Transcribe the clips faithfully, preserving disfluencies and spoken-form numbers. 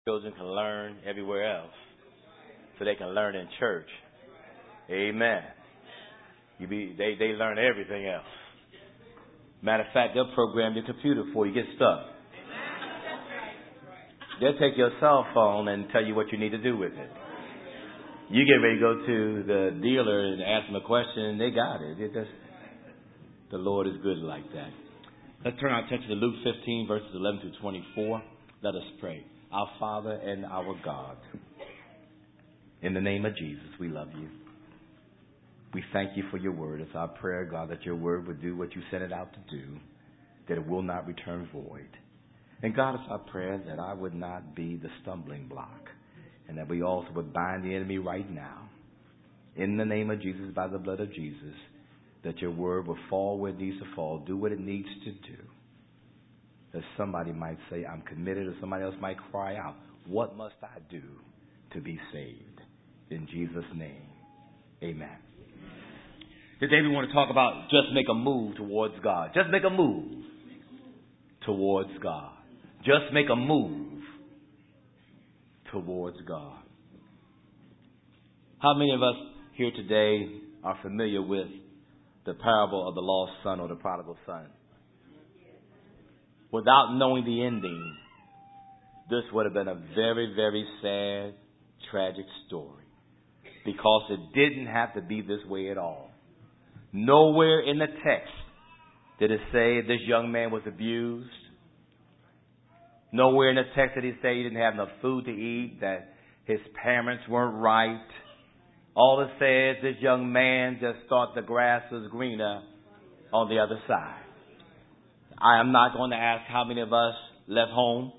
Children can learn everywhere else, so they can learn in church. Amen. You be they they learn everything else. Matter of fact, they'll program your computer for you. Get stuck. They'll take your cell phone and tell you what you need to do with it. You get ready to go to the dealer and ask them a question, and they got it. It just, the Lord is good like that. Let's turn our attention to Luke fifteen, verses eleven through twenty-four. Let us pray. Our Father and our God, in the name of Jesus, we love you. We thank you for your word. It's our prayer, God, that your word would do what you sent it out to do, that it will not return void. And God, it's our prayer that I would not be the stumbling block, and that we also would bind the enemy right now. In the name of Jesus, by the blood of Jesus, that your word will fall where it needs to fall, do what it needs to do. That somebody might say, I'm committed, or somebody else might cry out, what must I do to be saved? In Jesus' name, amen. Today we want to talk about just make a move towards God. Just make a move towards God. Just make a move towards God. How many of us here today are familiar with the parable of the lost son or the prodigal son? Without knowing the ending, this would have been a very, very sad, tragic story. Because it didn't have to be this way at all. Nowhere in the text did it say this young man was abused. Nowhere in the text did it say he didn't have enough food to eat, that his parents weren't right. All it says, this young man just thought the grass was greener on the other side. I am not going to ask how many of us left home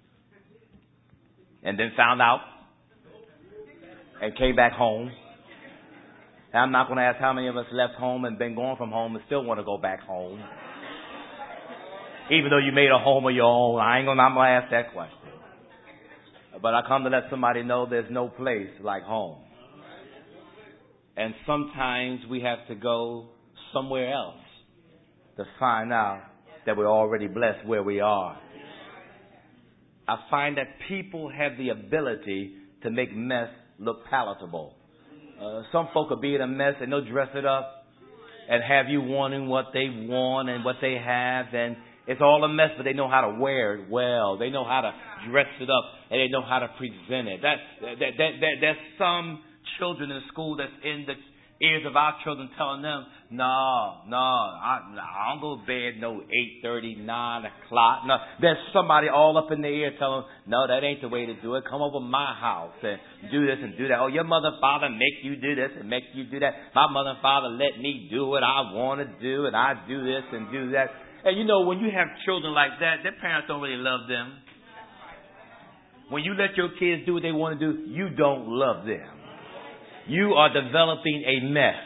and then found out and came back home. And I'm not going to ask how many of us left home and been gone from home and still want to go back home. Even though you made a home of your own, I ain't going to, I'm going to ask that question. But I come to let somebody know there's no place like home. And sometimes we have to go somewhere else to find out that we're already blessed where we are. I find that people have the ability to make mess look palatable. Uh, some folk will be in a mess and they'll dress it up and have you wanting what they want and what they have, and it's all a mess, but they know how to wear it well. They know how to dress it up, and they know how to present it. That, that, that, that, there's some children in school that's in the ears of our children telling them, no, no, I, I don't go to bed no eight thirty, nine o'clock. No, there's somebody all up in their ear telling them, no, that ain't the way to do it. Come over to my house and do this and do that. Oh, your mother and father make you do this and make you do that. My mother and father let me do what I want to do, and I do this and do that. And you know, when you have children like that, their parents don't really love them. When you let your kids do what they want to do, you don't love them. You are developing a mess.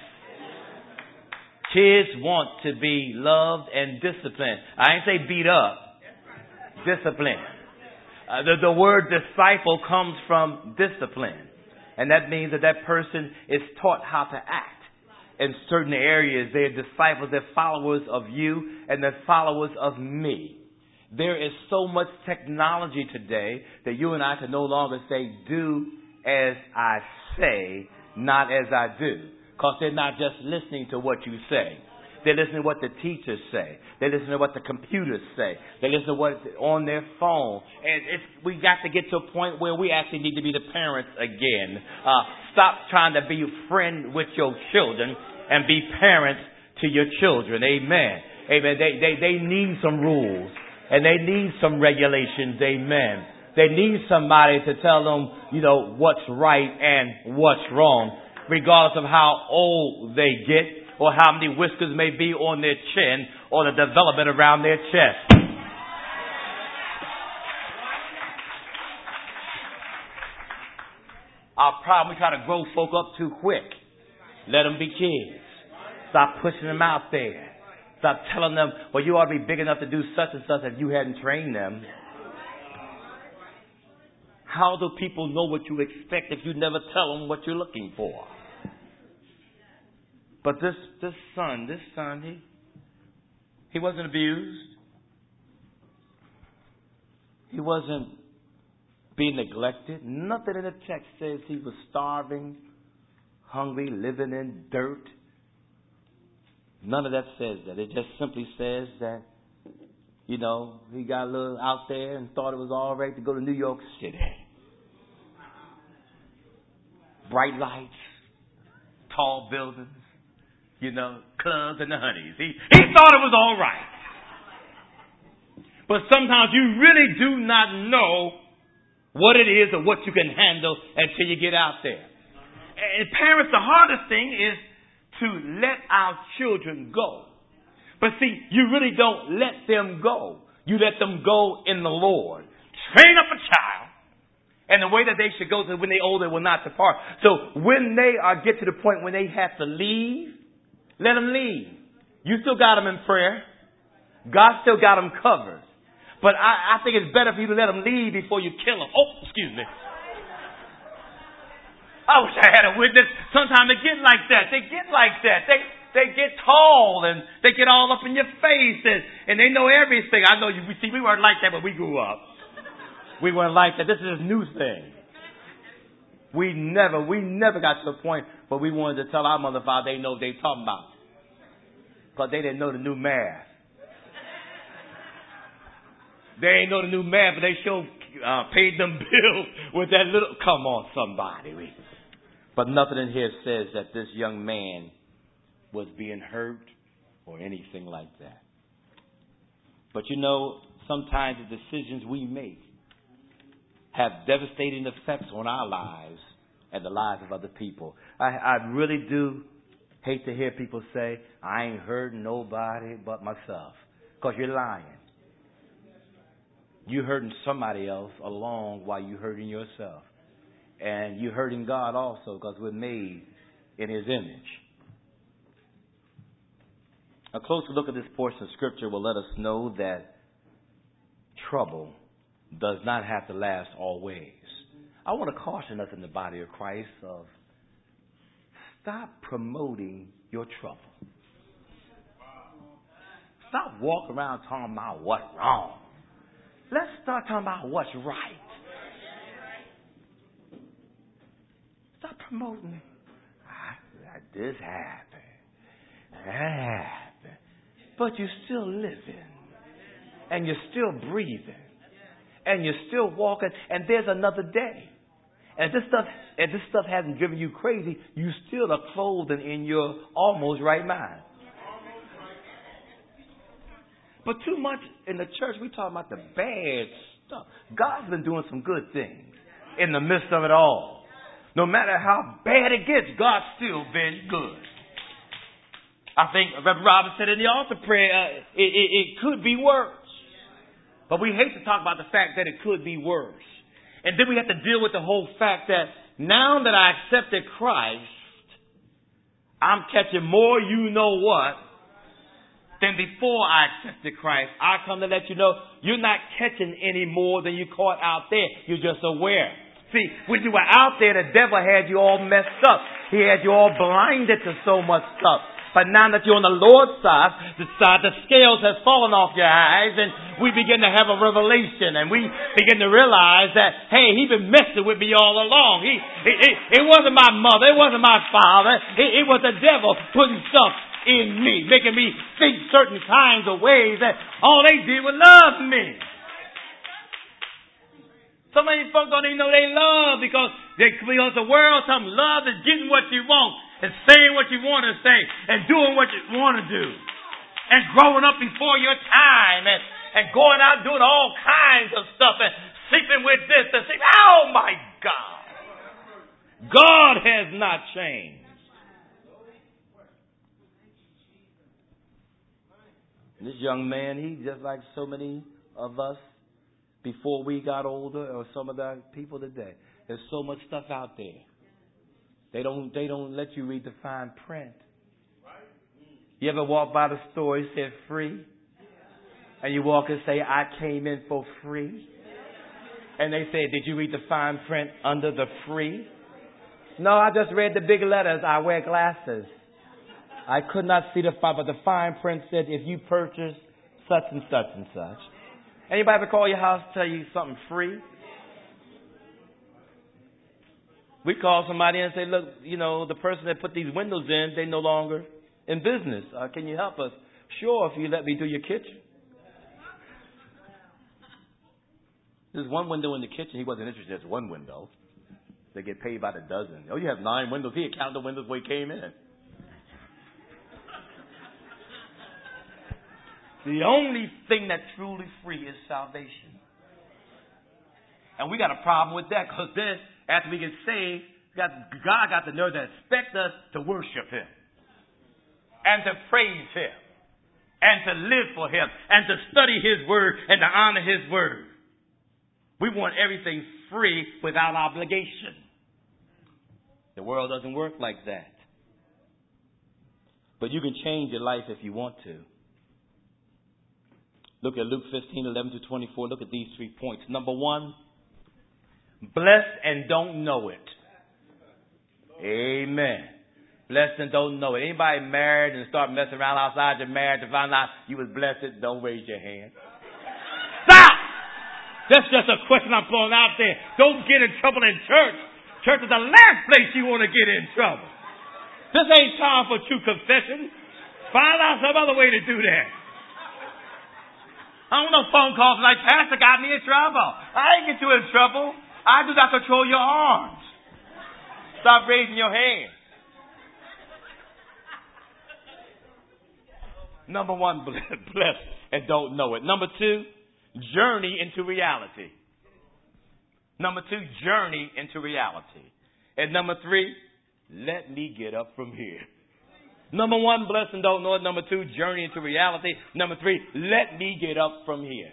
Kids want to be loved and disciplined. I ain't say beat up. Discipline. Uh, the, the word disciple comes from discipline. And that means that that person is taught how to act. In certain areas, they're disciples, they're followers of you, and they're followers of me. There is so much technology today that you and I can no longer say, do as I say, not as I do. Because they're not just listening to what you say. They're listening to what the teachers say. They listen to what the computers say. They listen to what's on their phone. And it's, we got to get to a point where we actually need to be the parents again. Uh, stop trying to be a friend with your children and be parents to your children. Amen. Amen. They, they, they need some rules and they need some regulations. Amen. They need somebody to tell them, you know, what's right and what's wrong, regardless of how old they get or how many whiskers may be on their chin or the development around their chest. Our problem, we try to grow folk up too quick. Let them be kids. Stop pushing them out there. Stop telling them, well, you ought to be big enough to do such and such if you hadn't trained them. How do people know what you expect if you never tell them what you're looking for? But this this son, this son, he he wasn't abused. He wasn't being neglected. Nothing in the text says he was starving, hungry, living in dirt. None of that says that. It just simply says that, you know, he got a little out there and thought it was all right to go to New York City. Bright lights, tall buildings, you know, clubs and the honeys. He, he thought it was all right. But sometimes you really do not know what it is or what you can handle until you get out there. And parents, the hardest thing is to let our children go. But see, you really don't let them go. You let them go in the Lord. Train up a child and the way that they should go, so when they older will not depart. So when they are get to the point when they have to leave, let them leave. You still got them in prayer. God still got them covered. But I, I think it's better for you to let them leave before you kill them. Oh, excuse me. I wish I had a witness. Sometimes they get like that. They get like that. They they get tall and they get all up in your face and, and they know everything. I know you. We see we weren't like that when we grew up. We weren't like that. This is a new thing. We never, we never got to a point where we wanted to tell our mother and father they know what they talking about, because they didn't know the new math. They ain't know the new math, but they sure uh, paid them bills with that little. Come on, somebody. We, But nothing in here says that this young man was being hurt or anything like that. But you know, sometimes the decisions we make have devastating effects on our lives and the lives of other people. I, I really do hate to hear people say, I ain't hurting nobody but myself. Because you're lying. You're hurting somebody else along while you're hurting yourself. And you're hurting God also, because we're made in His image. A closer look at this portion of Scripture will let us know that trouble does not have to last always. I want to caution us in the body of Christ of stop promoting your trouble. Stop walking around talking about what's wrong. Let's start talking about what's right. Stop promoting. Ah, this happened. That happened. But you're still living. And you're still breathing. And you're still walking. And there's another day. And this stuff, and this stuff hasn't driven you crazy. You still are clothed in your almost right mind. But too much in the church, we talk about the bad stuff. God's been doing some good things in the midst of it all. No matter how bad it gets, God's still been good. I think Reverend Robert said in the altar prayer, uh, it, it, it could be worse. But we hate to talk about the fact that it could be worse. And then we have to deal with the whole fact that now that I accepted Christ, I'm catching more you know what than before I accepted Christ. I come to let you know you're not catching any more than you caught out there. You're just aware. See, when you were out there, the devil had you all messed up. He had you all blinded to so much stuff. But now that you're on the Lord's side, the side, the scales have fallen off your eyes, and we begin to have a revelation, and we begin to realize that, hey, he's been messing with me all along. He, it, it, it wasn't my mother, it wasn't my father, it, it was the devil putting stuff in me, making me think certain kinds of ways that all they did was love me. Some of these folks don't even know they love because they, because the world tells them love is getting what you want and saying what you want to say and doing what you want to do and growing up before your time and, and going out doing all kinds of stuff and sleeping with this and sleeping. Oh my God! God has not changed. This young man, he's just like so many of us before we got older, or some of the people today. There's so much stuff out there. They don't they don't let you read the fine print. You ever walk by the store, it said free? And you walk and say, I came in for free? And they say, did you read the fine print under the free? No, I just read the big letters. I wear glasses. I could not see the fine, but the fine print said, if you purchase such and such and such. Anybody ever call your house tell you something free? We call somebody and say, look, you know, the person that put these windows in, they no longer in business. Uh, can you help us? Sure, if you let me do your kitchen. There's one window in the kitchen. He wasn't interested. There's one window. They get paid by the dozen. Oh, you have nine windows. He had counted the windows where he came in. The only thing that's truly free is salvation. And we got a problem with that because then, after we get saved, God got the nerve to expect us to worship Him and to praise Him and to live for Him and to study His Word and to honor His Word. We want everything free without obligation. The world doesn't work like that. But you can change your life if you want to. Look at Luke fifteen, eleven to twenty-four. Look at these three points. Number one, blessed and don't know it. Amen. Blessed and don't know it. Anybody married and start messing around outside your marriage to find out you was blessed, don't raise your hand. Stop! That's just a question I'm throwing out there. Don't get in trouble in church. Church is the last place you want to get in trouble. This ain't time for true confession. Find out some other way to do that. I don't know phone calls like, Pastor got me in trouble. I ain't get you in trouble. I do not control your arms. Stop raising your hands. Number one, blessed and don't know it. Number two, journey into reality. Number two, journey into reality. And number three, let me get up from here. Number one, blessed and don't know it. Number two, journey into reality. Number three, let me get up from here.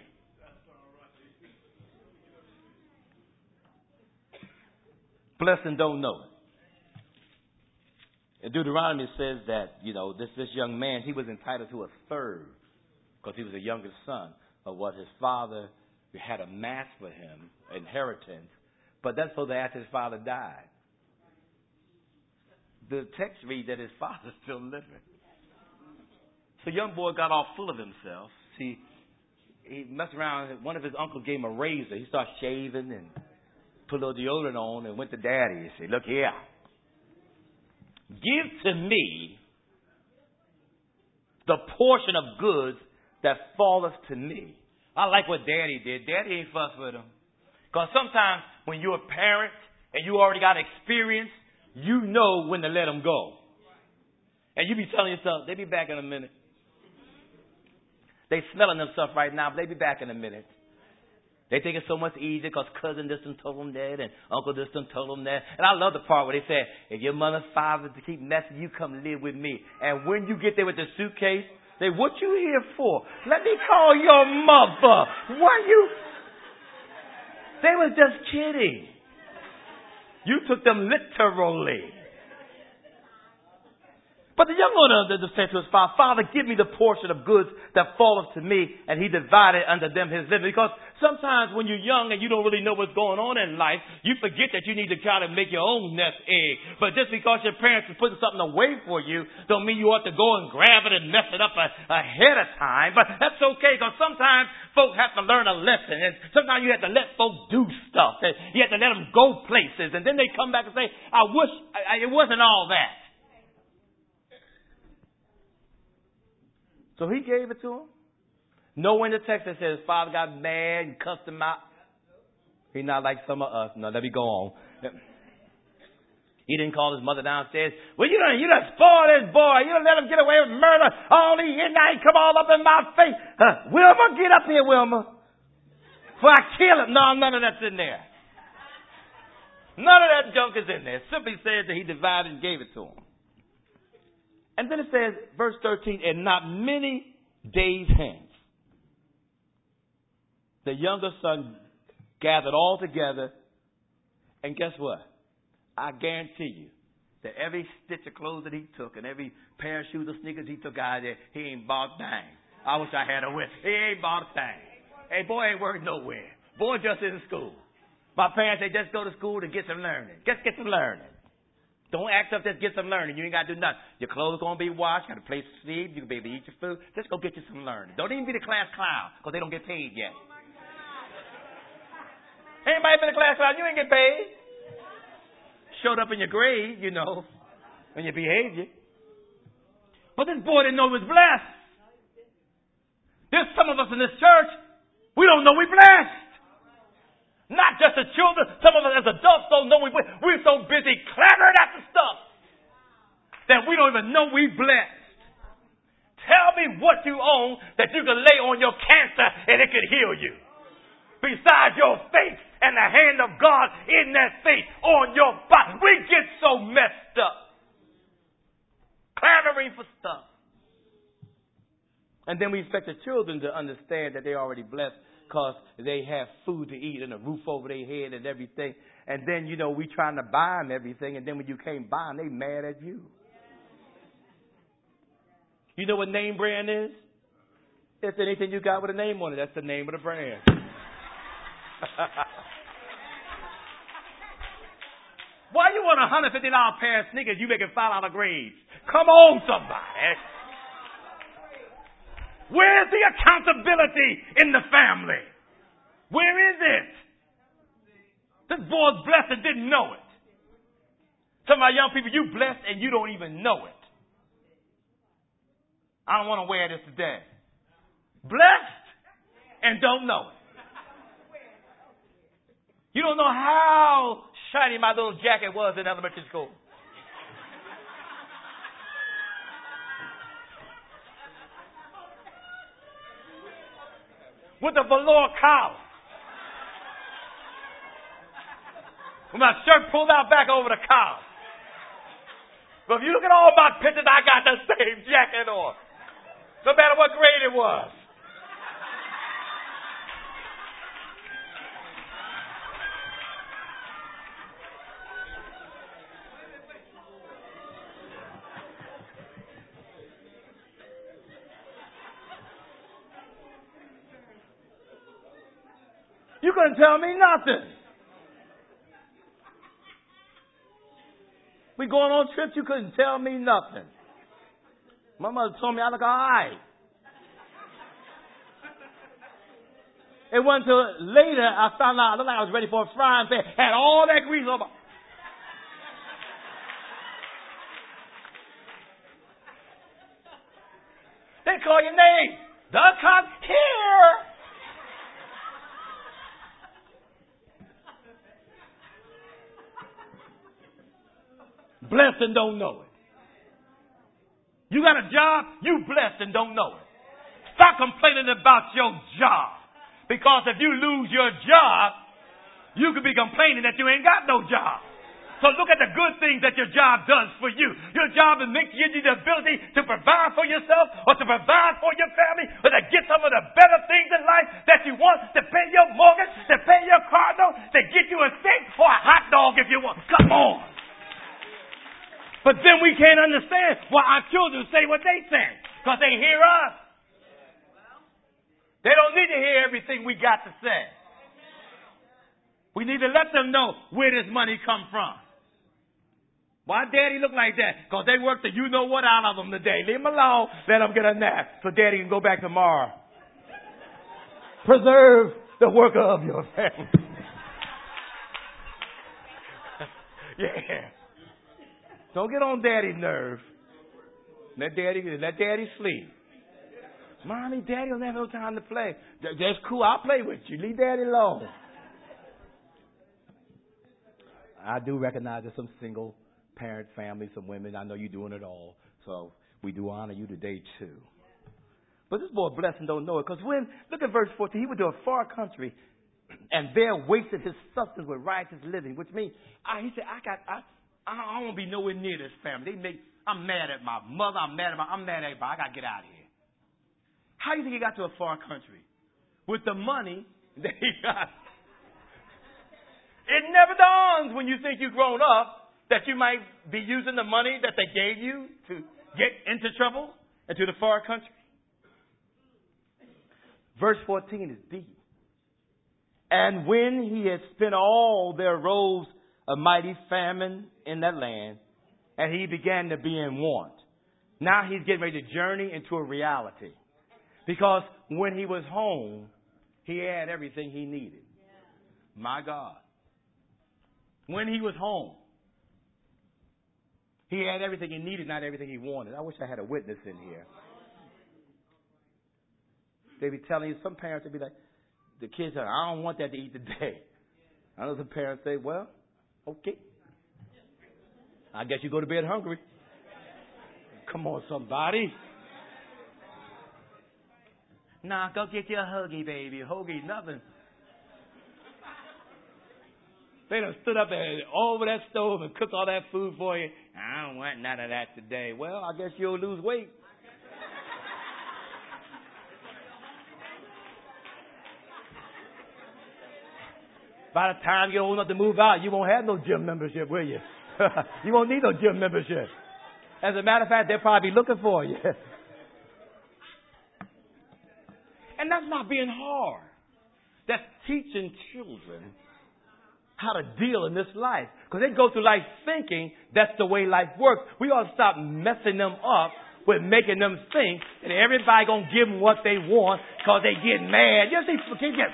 Blessed and don't know it. In Deuteronomy says that, you know, this, this young man, he was entitled to a third because he was the youngest son of what his father had amassed for him, inheritance. But that's so that after his father died. The text reads that his father's still living. So young boy got all full of himself. See, he messed around. One of his uncles gave him a razor. He started shaving and put a little deodorant on and went to daddy and said, look here. Give to me the portion of goods that falleth to me. I like what daddy did. Daddy ain't fuss with him. Because sometimes when you're a parent and you already got experience, you know when to let them go. And you be telling yourself, they be back in a minute. They smelling them stuff right now, but they be back in a minute. They think it's so much easier because cousin this and told them that and uncle this and told them that. And I love the part where they say, if your mother's father to keep messing, you come live with me. And when you get there with the suitcase, they, what you here for? Let me call your mother. Why you? They was just kidding. You took them literally. But the young one said to his father, Father, give me the portion of goods that falleth to me. And he divided unto them his living. Because sometimes when you're young and you don't really know what's going on in life, you forget that you need to try to make your own nest egg. But just because your parents are putting something away for you, don't mean you ought to go and grab it and mess it up ahead of time. But that's okay, because sometimes folk have to learn a lesson. And sometimes you have to let folk do stuff. And you have to let them go places. And then they come back and say, I wish I, it wasn't all that. So he gave it to him. Nowhere in the text that says father got mad and cussed him out. He's not like some of us. No, let me go on. He didn't call his mother downstairs. Well, you done, you done spoiled this boy. You done let him get away with murder. All these midnight come all up in my face. Uh, Wilma, get up here, Wilma. Before I kill him. No, none of that's in there. None of that junk is in there. It simply says that he divided and gave it to him. And then it says, verse thirteen, and not many days hence, the younger son gathered all together. And guess what? I guarantee you that every stitch of clothes that he took and every pair of shoes or sneakers he took out of there, he ain't bought a thing. I wish I had a whip. He ain't bought a thing. Hey, boy ain't working nowhere. Boy just in school. My parents say just go to school to get some learning. Just get some learning. Don't act up, just get some learning. You ain't got to do nothing. Your clothes going to be washed. Got a place to sleep. You can be able to eat your food. Just go get you some learning. Don't even be the class clown because they don't get paid yet. Anybody been a class clown? You ain't get paid. showed up in your grade, you know, and your behavior. But this boy didn't know he was blessed. There's some of us in this church, we don't know we're blessed. Not just the children, some of us as adults don't know we're blessed. We're so busy clamoring after stuff that we don't even know we're blessed. Tell me what you own that you can lay on your cancer and it could heal you. Besides your faith and the hand of God in that faith on your body. We get so messed up. Clamoring for stuff. And then we expect the children to understand that they're already blessed because they have food to eat and a roof over their head and everything. And then, you know, we trying to buy them everything. And then when you can't buy them, they mad at you. You know what name brand is? It's anything you got with a name on it. That's the name of the brand. Why you want a one hundred fifty dollars pair of sneakers you making five dollars grades? Come on, somebody. Where's the accountability in the family? Where is it? This boy's blessed and didn't know it. Some of our young people, you blessed and you don't even know it. I don't want to wear this today. Blessed and don't know it. You don't know how shiny my little jacket was in elementary school. With the velour collar. With my shirt pulled out back over the collar. But if you look at all my pictures, I got the same jacket on. No matter what grade it was. You couldn't tell me nothing. We going on trips, you couldn't tell me nothing. My mother told me I look all right. It wasn't until later I found out I looked like I was ready for a frying pan. Had all that grease on my... They call your name. The cop here. Blessed and don't know it. You got a job, you blessed and don't know it. Stop complaining about your job. Because if you lose your job, you could be complaining that you ain't got no job. So look at the good things that your job does for you. Your job is making you the ability to provide for yourself or to provide for your family or to get some of the better things in life that you want, to pay your mortgage, to pay your car note, to get you a steak or a hot dog if you want. Come on. But then we can't understand why our children say what they say. Because they hear us. They don't need to hear everything we got to say. We need to let them know where this money come from. Why daddy look like that? Because they worked the you know what out of them today. Leave them alone. Let them get a nap so daddy can go back tomorrow. Preserve the worker of your family. Yeah. Don't get on daddy's nerve. Let daddy, let daddy sleep. Mommy, daddy don't have no time to play. That's cool. I'll play with you. Leave daddy alone. I do recognize there's some single parent families, some women. I know you're doing it all. So we do honor you today too. But this boy blessed and don't know it. Because when, look at verse fourteen, he went to a far country and there wasted his substance with righteous living. Which means, I, he said, I got, I, I don't want to be nowhere near this family. They make, I'm mad at my mother. I'm mad at my, I'm mad at everybody. I got to get out of here. How do you think he got to a far country? With the money that he got. It never dawns when you think you've grown up that you might be using the money that they gave you to get into trouble and to the far country. Verse fourteen is deep. And when he had spent all, there arose a mighty famine in that land, and he began to be in want. Now he's getting ready to journey into a reality. Because when he was home, he had everything he needed. My God. When he was home, He had everything he needed, not everything he wanted. I wish I had a witness in here. They be telling you, some parents would be like, the kids say, I don't want that to eat today. I know some parents say, well, okay. I guess you go to bed hungry. Come on, somebody. Nah, go get you a Huggy, baby. Huggy, nothing. They done stood up there over that stove and cooked all that food for you. I don't want none of that today. Well, I guess you'll lose weight. By the time you're old enough to move out, you won't have no gym membership, will you? You won't need no gym membership. As a matter of fact, they'll probably be looking for you. And that's not being hard. That's teaching children how to deal in this life. Because they go through life thinking that's the way life works. We ought to stop messing them up with making them think that everybody going to give them what they want because they get mad. You see, they get,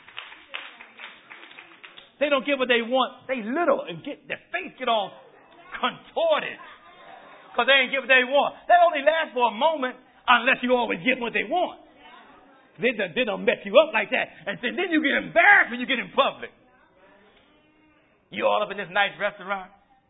they don't get what they want. They little and get their face get all contorted because they ain't get what they want. That only lasts for a moment unless you always give them what they want. They don't, they don't mess you up like that. And then you get embarrassed when you get in public. You all up in this nice restaurant,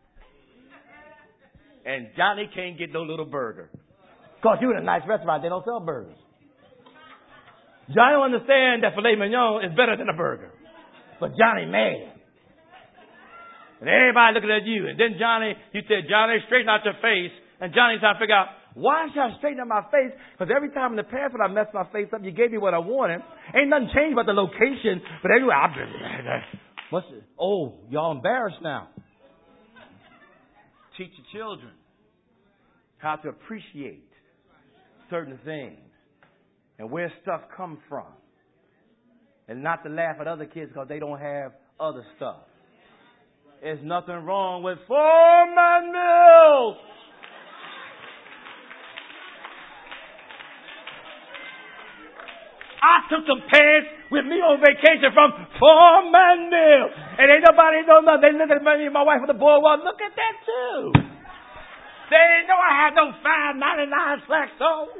and Johnny can't get no little burger. Because you in a nice restaurant, they don't sell burgers. Johnny don't understand that filet mignon is better than a burger. But Johnny mad. And everybody looking at you. And then Johnny, you said, Johnny, straighten out your face. And Johnny's trying to figure out, why should I straighten out my face? Because every time in the past when I messed my face up, you gave me what I wanted. Ain't nothing changed about the location. But anyway, I've been... What's it? Oh, y'all embarrassed now. Teach your children how to appreciate certain things and where stuff comes from. And not to laugh at other kids because they don't have other stuff. There's nothing wrong with Foreman Mills. I took some pants with me on vacation from Foreman Mills. And ain't nobody know nothing. They look at me and my wife on the boardwalk. Look at that too. They didn't know I had no five ninety-nine slacks on.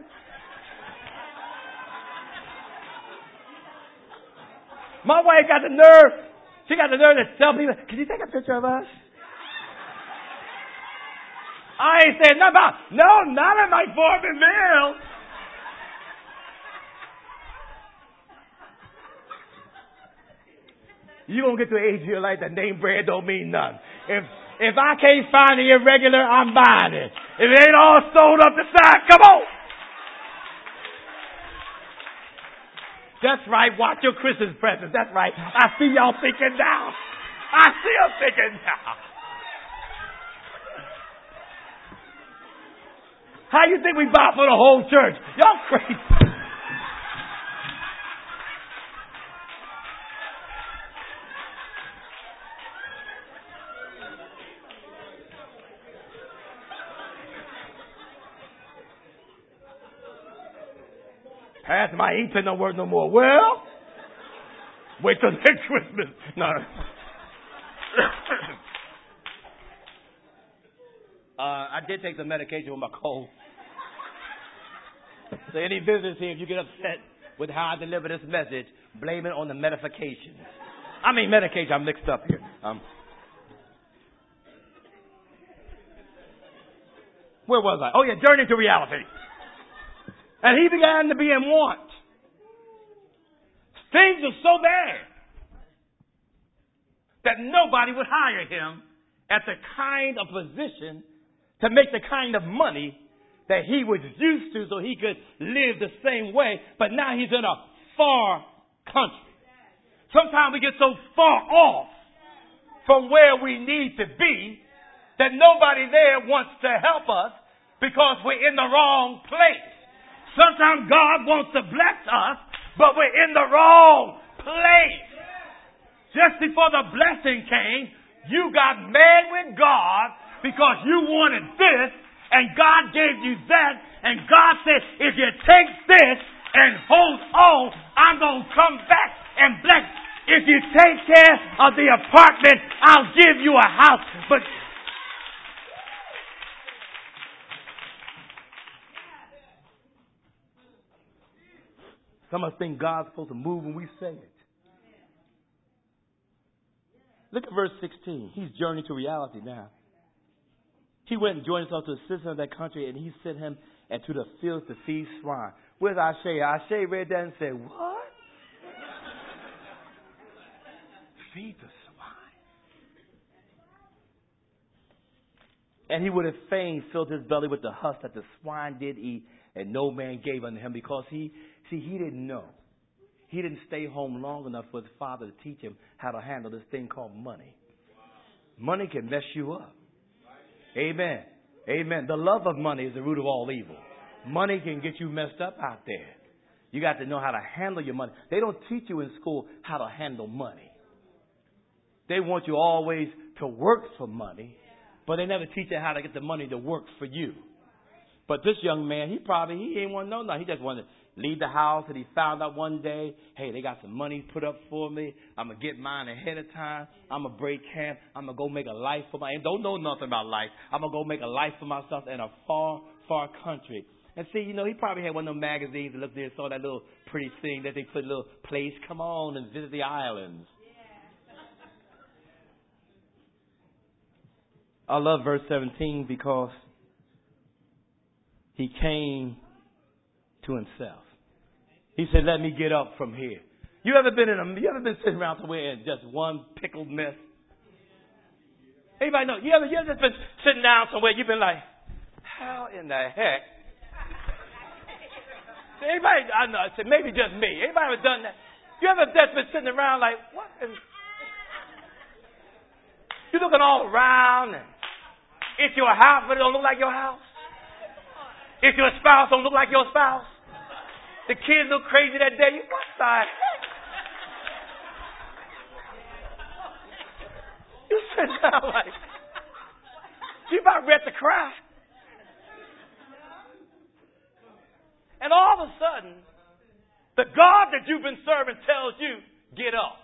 My wife got the nerve. She got the nerve to tell people, can you take a picture of us? I ain't saying nothing about, no, not at my Foreman Mills. You're going to get to an age of your life that name brand don't mean nothing. If if I can't find the irregular, I'm buying it. If it ain't all sold up the side, come on. That's right. Watch your Christmas presents. That's right. I see y'all thinking now. I see them thinking now. How you think we buy for the whole church? Y'all crazy. Pastor, my ink pen don't work no more. Well, wait till next Christmas. No. uh, I did take some medication with my cold. So any visitors here, if you get upset with how I deliver this message, blame it on the medication. I mean medication, I'm mixed up here. Um, where was I? Oh yeah, journey to reality. And he began to be in want. Things are so bad that nobody would hire him at the kind of position to make the kind of money that he was used to so he could live the same way. But now he's in a far country. Sometimes we get so far off from where we need to be that nobody there wants to help us because we're in the wrong place. Sometimes God wants to bless us, but we're in the wrong place. Just before the blessing came, you got mad with God because you wanted this, and God gave you that, and God said, if you take this and hold on, I'm going to come back and bless. If you take care of the apartment, I'll give you a house. But Some of us think God's supposed to move when we say it. Look at verse sixteen. He's journeying to reality now. He went and joined himself to a citizen of that country, and he sent him into the fields to feed swine. Where's Ashay? Ashay read that and said, what? Feed the swine. And he would have fain filled his belly with the husk that the swine did eat, and no man gave unto him, because he, see, he didn't know. He didn't stay home long enough for his father to teach him how to handle this thing called money. Money can mess you up. Amen. Amen. The love of money is the root of all evil. Money can get you messed up out there. You got to know how to handle your money. They don't teach you in school how to handle money. They want you always to work for money, but they never teach you how to get the money to work for you. But this young man, he probably, he didn't want to know nothing. He just wanted to leave the house, and he found out one day, hey, they got some money put up for me. I'm going to get mine ahead of time. I'm going to break camp. I'm going to go make a life for my, and don't know nothing about life. I'm going to go make a life for myself in a far, far country. And see, you know, he probably had one of those magazines and looked there and saw that little pretty thing that they put a little place. Come on and visit the islands. I love verse seventeen because he came to himself. He said, let me get up from here. You ever been in a, you ever been sitting around somewhere in just one pickled mess? Anybody know? You ever, you ever just been sitting down somewhere, you've been like, how in the heck? Anybody, I know, I said maybe just me. Anybody ever done that? You ever just been sitting around like, what? You're looking all around, and it's your house, but it don't look like your house. If your spouse don't look like your spouse, the kids look crazy that day. You what the heck? You sit down like you about ready to cry. And all of a sudden, the God that you've been serving tells you, get up.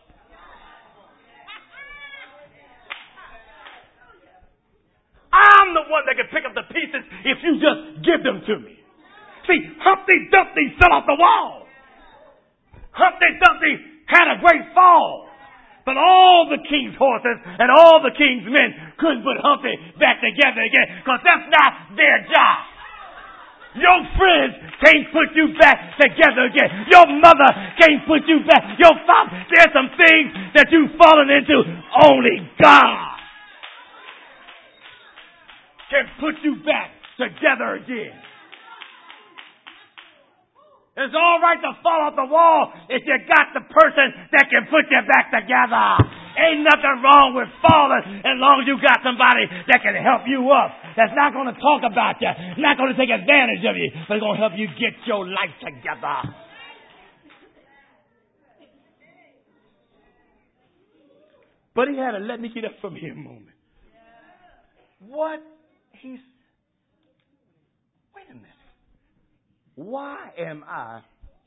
I'm the one that can pick up the pieces if you just give them to me. See, Humpty Dumpty fell off the wall. Humpty Dumpty had a great fall. But all the king's horses and all the king's men couldn't put Humpty back together again, because that's not their job. Your friends can't put you back together again. Your mother can't put you back. Your father, there's some things that you've fallen into. Only God can put you back together again. It's all right to fall off the wall if you got the person that can put you back together. Ain't nothing wrong with falling as long as you got somebody that can help you up. That's not going to talk about you, not going to take advantage of you, but it's going to help you get your life together. But he had a let me get up from here moment. What? He's, wait a minute. Why am I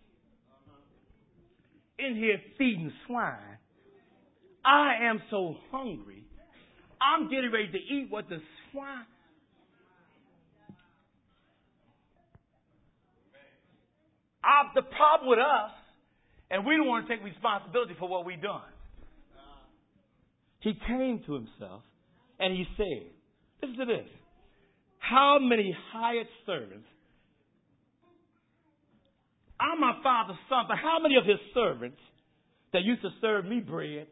in here feeding swine? I am so hungry. I'm getting ready to eat what the swine. Uh, the problem with us, and we don't want to take responsibility for what we've done. He came to himself and he said, listen to this. How many hired servants? I'm my father's son, but how many of his servants that used to serve me bread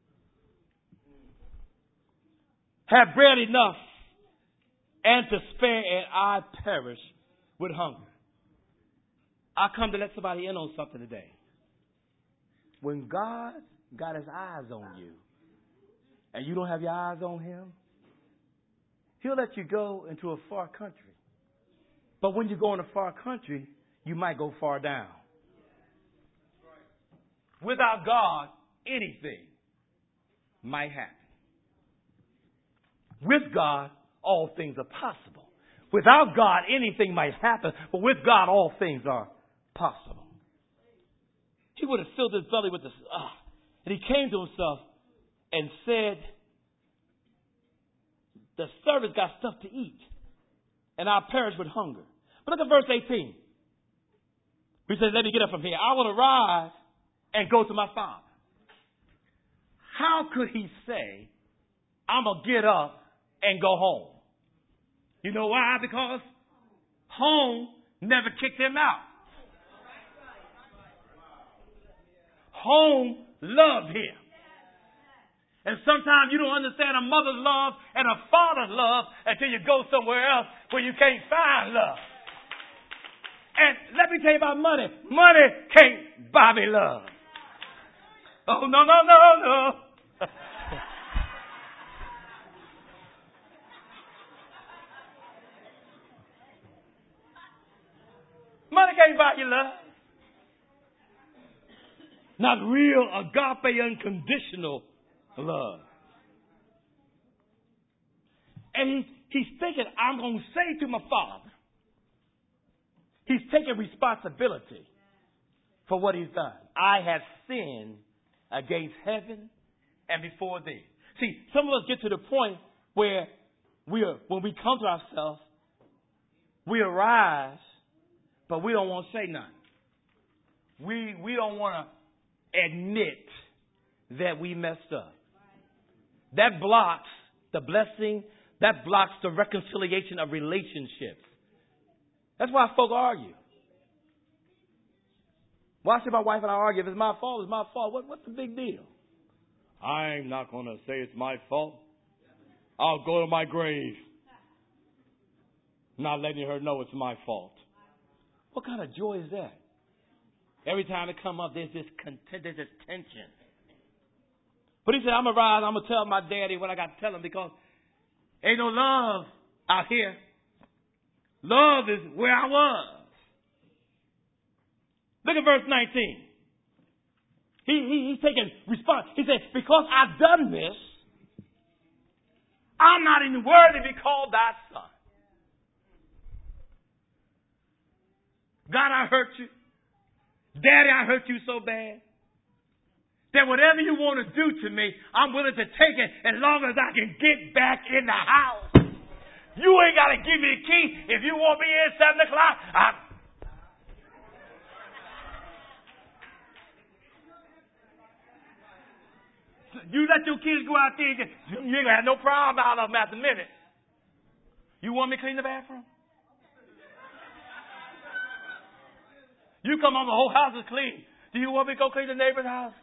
have bread enough and to spare, and I perish with hunger? I come to let somebody in on something today. When God got his eyes on you and you don't have your eyes on him, he'll let you go into a far country. But when you go in a far country, you might go far down. Without God, anything might happen. With God, all things are possible. Without God, anything might happen, but with God, all things are possible. He would have filled his belly with this, ah, and he came to himself and said, the servants got stuff to eat, and I perish with hunger. But look at verse eighteen. He said, let me get up from here. I will arise and go to my father. How could he say, I'm going to get up and go home? You know why? Because home never kicked him out. Home loved him. And sometimes you don't understand a mother's love and a father's love until you go somewhere else where you can't find love. And let me tell you about money. Money can't buy me love. Oh, no, no, no, no. Money can't buy you love. Not real agape, unconditional love. And he, he's thinking, I'm going to say to my father. He's taking responsibility for what he's done. I have sinned against heaven and before thee. See, some of us get to the point where we are, when we come to ourselves, we arise, but we don't want to say nothing. We, we don't want to admit that we messed up. That blocks the blessing. That blocks the reconciliation of relationships. That's why folk argue. Why should my wife and I argue? If it's my fault, it's my fault. What, what's the big deal? I'm not going to say it's my fault. I'll go to my grave not letting her know it's my fault. What kind of joy is that? Every time it come up, there's this content, there's this tension. But he said, I'm going to rise, I'm going to tell my daddy what I got to tell him because ain't no love out here. Love is where I was. Look at verse nineteen. He, he, he's taking response. He said, because I've done this, I'm not even worthy to be called thy son. God, I hurt you. Daddy, I hurt you so bad that whatever you want to do to me, I'm willing to take it as long as I can get back in the house. You ain't got to give me the key. If you want me in seven o'clock, I... You let your kids go out there and get, you ain't going to have no problem out of them after a minute. You want me to clean the bathroom? You come home, the whole house is clean. Do you want me to go clean the neighbor's house?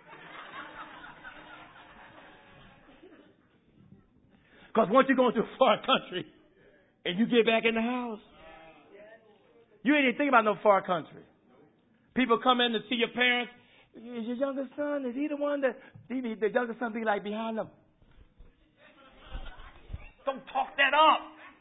Because once you go into a far country and you get back in the house, you ain't even think about no far country. People come in to see your parents. Is your youngest son, is he the one that, he, the youngest son be like behind them? Don't talk that up.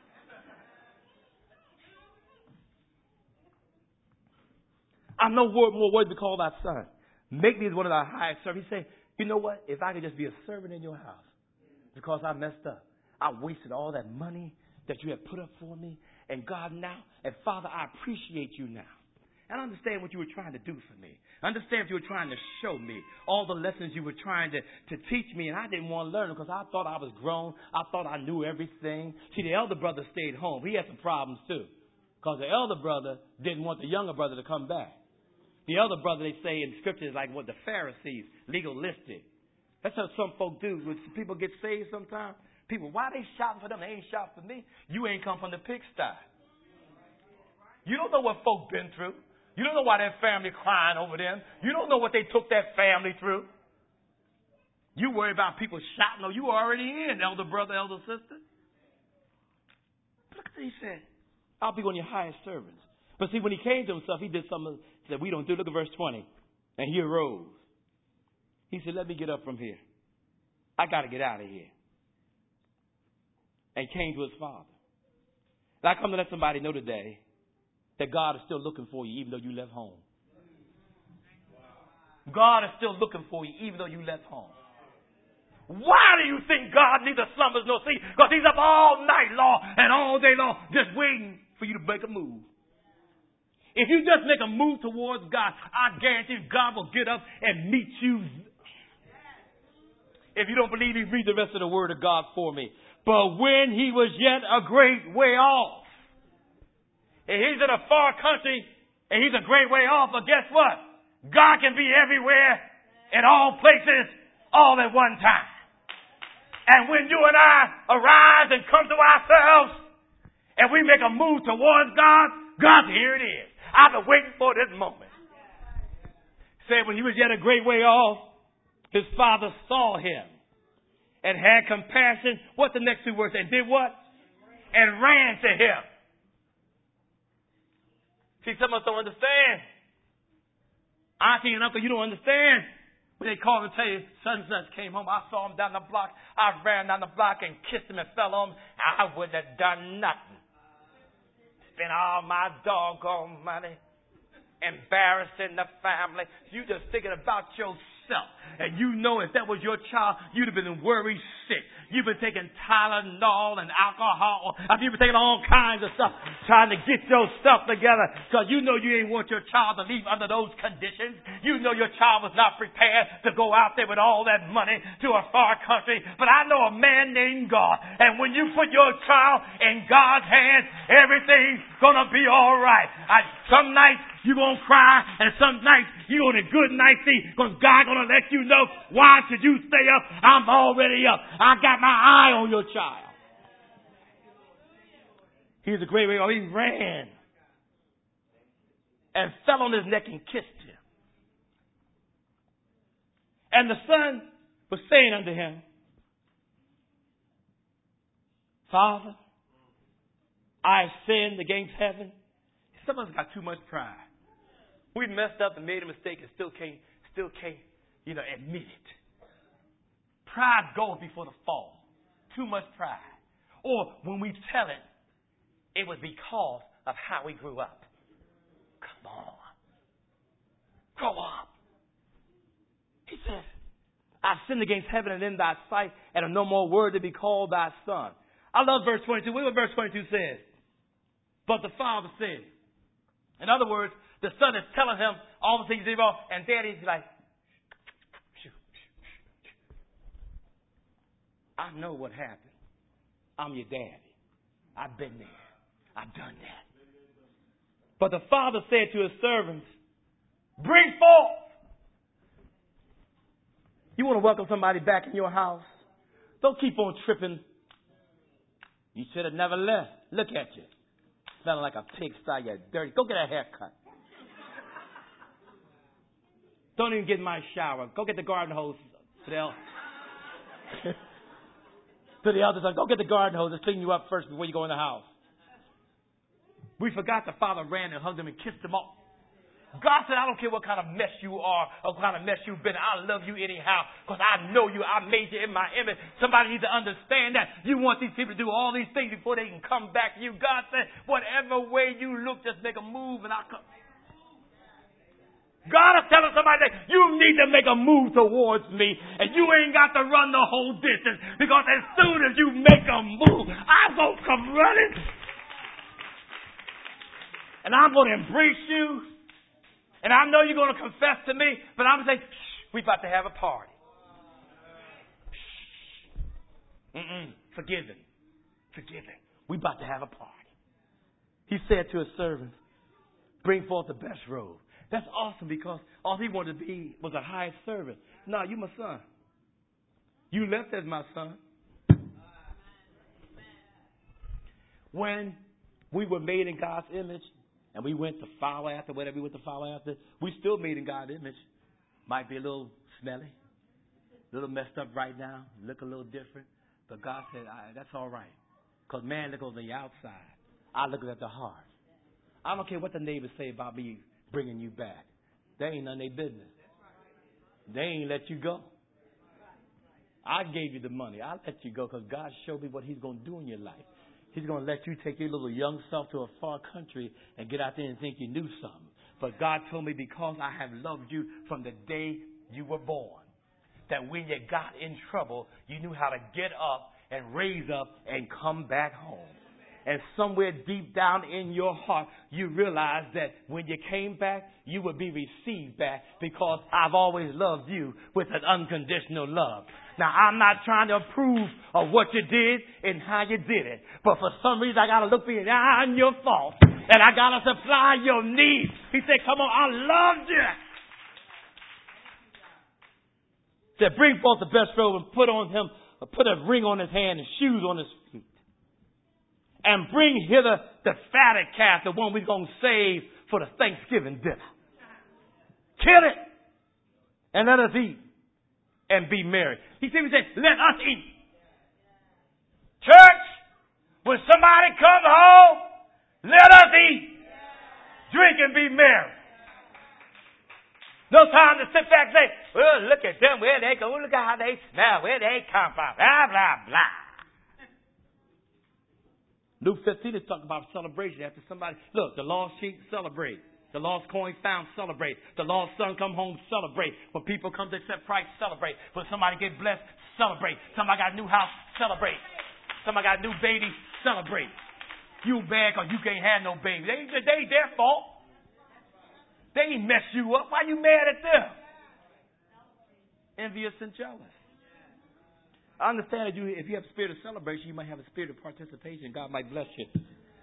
I'm no more, more worthy to call thy son. Make me as one of thy highest servants. He said, you know what? If I could just be a servant in your house because I messed up. I wasted all that money that you had put up for me. And God now, and Father, I appreciate you now. And I understand what you were trying to do for me. I understand what you were trying to show me. All the lessons you were trying to, to teach me. And I didn't want to learn them because I thought I was grown. I thought I knew everything. See, the elder brother stayed home. He had some problems too. Because the elder brother didn't want the younger brother to come back. The elder brother, they say in scripture, is like what the Pharisees, legalistic. That's how some folk do. When people get saved sometimes, people, why are they shouting for them? They ain't shouting for me. You ain't come from the pigsty. You don't know what folk been through. You don't know why their family crying over them. You don't know what they took that family through. You worry about people shouting. No, you already in, elder brother, elder sister. Look at what he said. I'll be one of your highest servants. But see, when he came to himself, he did something that we don't do. Look at verse twenty. And he arose. He said, let me get up from here. I got to get out of here. And came to his father. And I come to let somebody know today that God is still looking for you even though you left home. God is still looking for you even though you left home. Why do you think God neither slumbers nor sleep? Because he's up all night long and all day long just waiting for you to make a move. If you just make a move towards God, I guarantee you God will get up and meet you. If you don't believe me, read the rest of the word of God for me. But when he was yet a great way off, and he's in a far country And he's a great way off, but guess what? God can be everywhere, in all places, all at one time. And when you and I arise and come to ourselves, and we make a move towards God, God, here it is. I've been waiting for this moment. Said when he was yet a great way off, his father saw him and had compassion. What the next two words say? Did what? And ran to him. See, some of us don't understand. Auntie and uncle, you don't understand. When they call and tell you, son and son came home, I saw him down the block. I ran down the block and kissed him and fell on him. I wouldn't have done nothing. Spent all my doggone money embarrassing the family. You just thinking about yourself. And you know if that was your child, you'd have been worried sick. You've been taking Tylenol and alcohol. I mean, you've been taking all kinds of stuff trying to get your stuff together because you know you ain't want your child to leave under those conditions. You know your child was not prepared to go out there with all that money to a far country. But I know a man named God. And when you put your child in God's hands, everything's going to be all right. I, some nights you're going to cry, and some nights you're going to good night see because God's going to let you know, why should you stay up? I'm already up. I got my eye on your child. He's a great way. Oh, he ran and fell on his neck and kissed him. And the son was saying unto him, Father, I have sinned against heaven. Some of us got too much pride. We messed up and made a mistake and still can't, still can't, you know, admit it. Pride goes before the fall. Too much pride. Or when we tell it, it was because of how we grew up. Come on. Grow up. He says, I've sinned against heaven and in thy sight, and am no more worthy to be called thy son. I love verse twenty-two. Look what verse twenty-two says. But the father said, in other words, the son is telling him all the things he did wrong, and daddy's like, I know what happened. I'm your daddy. I've been there. I've done that. But the father said to his servants, bring forth. You want to welcome somebody back in your house? Don't keep on tripping. You should have never left. Look at you. Smelling like a pigsty. You're dirty. Go get a haircut. Don't even get in my shower. Go get the garden hose. To the, el- to the elders, go get the garden hose and clean you up first before you go in the house. We forgot the father ran and hugged him and kissed him off. God said, I don't care what kind of mess you are or what kind of mess you've been. I love you anyhow because I know you. I made you in my image. Somebody needs to understand that. You want these people to do all these things before they can come back to you. God said, whatever way you look, just make a move and I'll come. God is telling somebody that you need to make a move towards me and you ain't got to run the whole distance because as soon as you make a move, I'm going to come running and I'm going to embrace you and I know you're going to confess to me, but I'm going to say, shh, we about to have a party. Shh. Mm-mm. Forgiven. Forgiven. We about to have a party. He said to his servants, bring forth the best robe. That's awesome because all he wanted to be was a hired servant. No, you my son. You left as my son. When we were made in God's image and we went to follow after whatever we went to follow after, we still made in God's image. Might be a little smelly, a little messed up right now, look a little different. But God said, that's all right. Because man looks on the outside. I look at the heart. I don't care what the neighbors say about me bringing you back. They ain't none of their business. They ain't let you go. I gave you the money. I let you go because God showed me what he's going to do in your life. He's going to let you take your little young self to a far country and get out there and think you knew something. But God told me because I have loved you from the day you were born, that when you got in trouble, you knew how to get up and raise up and come back home. And somewhere deep down in your heart, you realize that when you came back, you would be received back because I've always loved you with an unconditional love. Now, I'm not trying to approve of what you did and how you did it. But for some reason, I got to look behind your fault And I got to supply your needs. He said, come on, I loved you. He said, bring forth the best robe and put on him, put a ring on his hand and shoes on his feet. And bring hither the fatted calf, the one we're going to save for the Thanksgiving dinner. Kill it. And let us eat and be merry. He simply said, let us eat. Church, when somebody comes home, let us eat, drink, and be merry. No time to sit back and say, well, look at them, where they go, look at how they smell, where they come from, blah, blah, blah. Luke fifteen is talking about celebration after somebody, look, the lost sheep celebrate. The lost coin found, celebrate. The lost son come home, celebrate. When people come to accept Christ, celebrate. When somebody get blessed, celebrate. Somebody got a new house, celebrate. Somebody got a new baby, celebrate. You bad because you can't have no baby. They, they ain't their fault. They ain't mess you up. Why you mad at them? Envious and jealous. I understand that you, if you have a spirit of celebration, you might have a spirit of participation. God might bless you.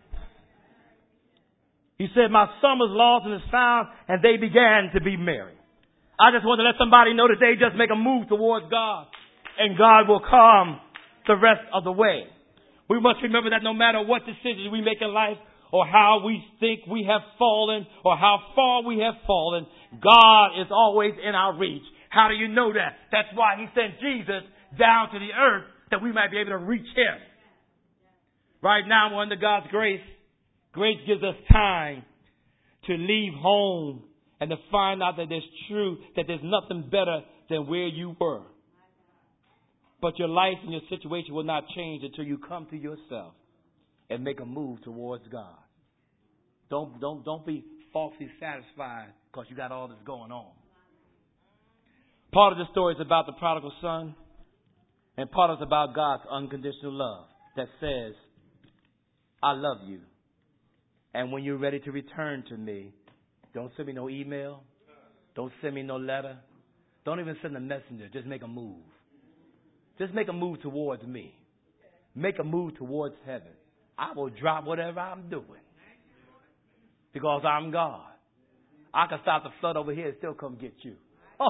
He said, my son was lost and is found, and they began to be merry. I just want to let somebody know today, just make a move towards God, and God will come the rest of the way. We must remember that no matter what decisions we make in life, or how we think we have fallen, or how far we have fallen, God is always in our reach. How do you know that? That's why he sent Jesus down to the earth, that we might be able to reach him. Right now, we're under God's grace. Grace gives us time to leave home and to find out that there's true, that there's nothing better than where you were. But your life and your situation will not change until you come to yourself and make a move towards God. Don't, don't, don't be falsely satisfied because you got all this going on. Part of the story is about the prodigal son, and part of it's about God's unconditional love that says, I love you. And when you're ready to return to me, don't send me no email. Don't send me no letter. Don't even send a messenger. Just make a move. Just make a move towards me. Make a move towards heaven. I will drop whatever I'm doing. Because I'm God. I can stop the flood over here and still come get you. Oh.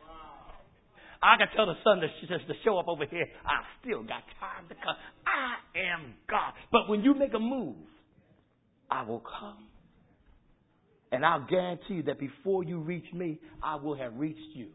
I can tell the sun to, to show up over here. I still got time to come. I am God. But when you make a move, I will come. And I'll guarantee you that before you reach me, I will have reached you.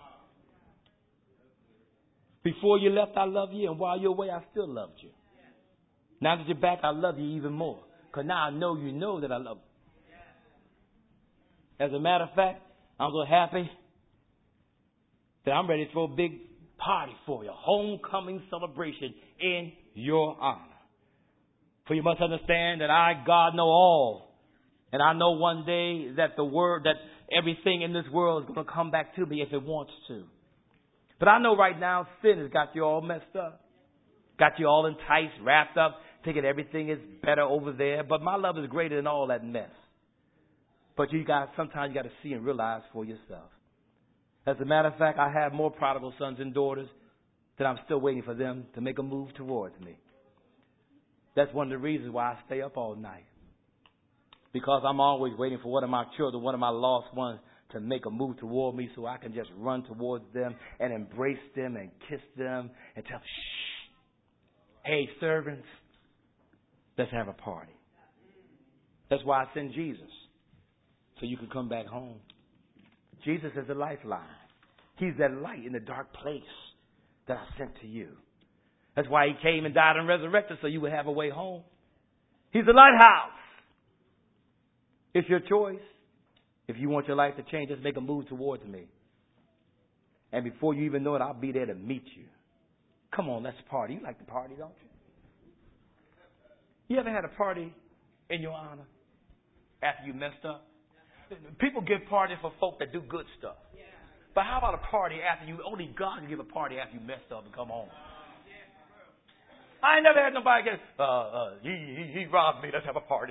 Before you left, I love you. And while you're away, I still loved you. Now that you're back, I love you even more. Because now I know you know that I love you. As a matter of fact, I'm so happy that I'm ready to throw a big party for you. A homecoming celebration in your honor. For you must understand that I, God, know all. And I know one day that the word, that everything in this world is going to come back to me if it wants to. But I know right now sin has got you all messed up. Got you all enticed, wrapped up, thinking everything is better over there. But my love is greater than all that mess. But you got, sometimes you got to see and realize for yourself. As a matter of fact, I have more prodigal sons and daughters that I'm still waiting for them to make a move towards me. That's one of the reasons why I stay up all night. Because I'm always waiting for one of my children, one of my lost ones, to make a move toward me so I can just run towards them and embrace them and kiss them and tell them, shh, hey, servants, let's have a party. That's why I send Jesus, so you can come back home. Jesus is the lifeline. He's that light in the dark place that I sent to you. That's why he came and died and resurrected so you would have a way home. He's the lighthouse. It's your choice. If you want your life to change, just make a move towards me. And before you even know it, I'll be there to meet you. Come on, let's party. You like to party, don't you? You ever had a party in your honor after you messed up? People give parties for folk that do good stuff. But how about a party after you, only God can give a party after you messed up and come home? I ain't never had nobody get, uh, uh, he, he, he robbed me, let's have a party.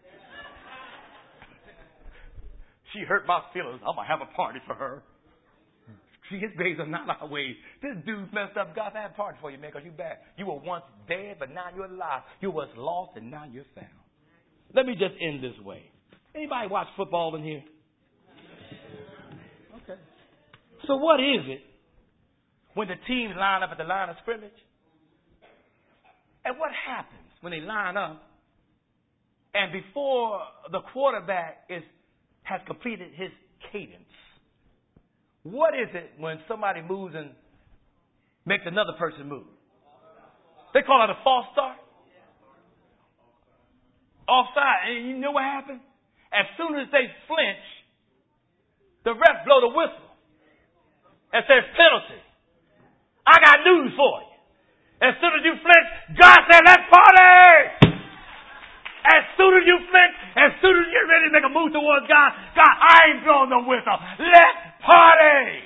She hurt my feelings, I'm going to have a party for her. See, his ways are not our ways. This dude messed up. God, I had a party for you, man, because you back. You were once dead, but now you're alive. You was lost, and now you're found. Let me just end this way. Anybody watch football in here? Okay. So what is it when the teams line up at the line of scrimmage? And what happens when they line up and before the quarterback is has completed his cadence? What is it when somebody moves and makes another person move? They call it a false start. Offside. And you know what happened? As soon as they flinch, the ref blow the whistle and says penalty. I got news for you. As soon as you flinch, God said, let's party! As soon as you flinch, as soon as you're ready to make a move towards God, God, I ain't blowing no whistle. Let's party!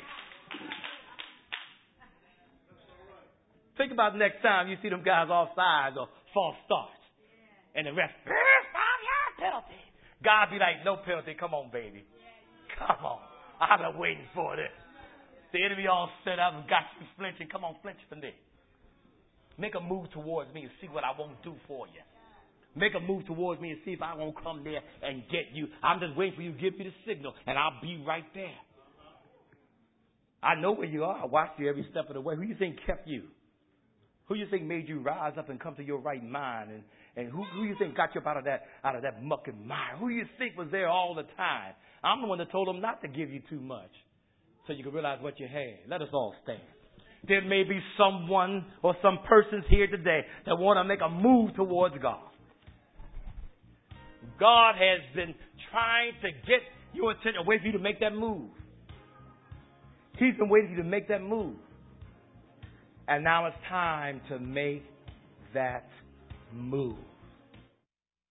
Think about next time you see them guys offside or false starts. And the ref, penalty. God be like, no penalty. Come on, baby. Come on. I've been waiting for this. The enemy all set up and got you flinching. Come on, flinch for me. Make a move towards me and see what I won't do for you. Make a move towards me and see if I won't come there and get you. I'm just waiting for you to give me the signal, and I'll be right there. I know where you are. I watched you every step of the way. Who you think kept you? Who you think made you rise up and come to your right mind? And, and who, who you think got you up out of that out of that muck and mire? Who you think was there all the time? I'm the one that told them not to give you too much so you can realize what you had. Let us all stand. There may be someone or some persons here today that want to make a move towards God. God has been trying to get your attention, wait for you to make that move. He's been waiting for you to make that move. And now it's time to make that move.